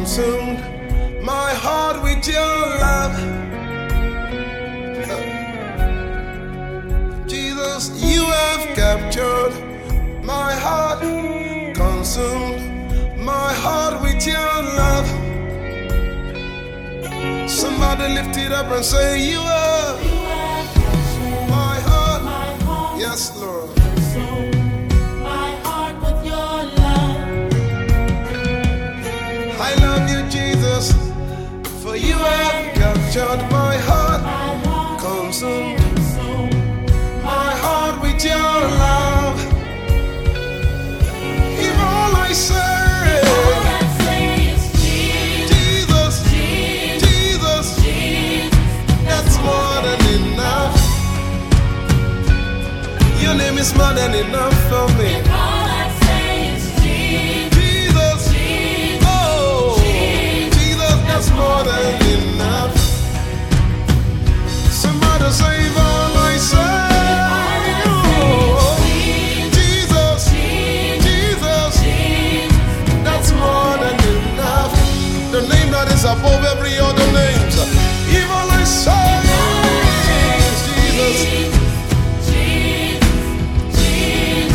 consumed my heart with your love. Jesus, you have captured my heart, consumed my heart with your love. Somebody lift it up and say, you are my heart. Yes, Lord. My heart with your love. I love you, Jesus, for you have captured my heart, consumed my heart with your love. If all I say is Jesus, Jesus, that's more than enough. Your name is more than enough for me. all I say is Jesus, oh, Jesus, that's more than enough. Somebody save all I say. Oh, Jesus, Jesus, that's more than enough. The name that is above every other name. If all I say is Jesus.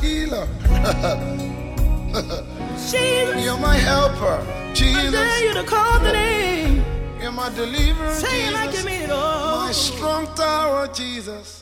healer. Jesus, You're my helper, I dare Jesus. you to call the name. You're my deliverer, Say it like you Jesus. mean it all. My strong tower, Jesus.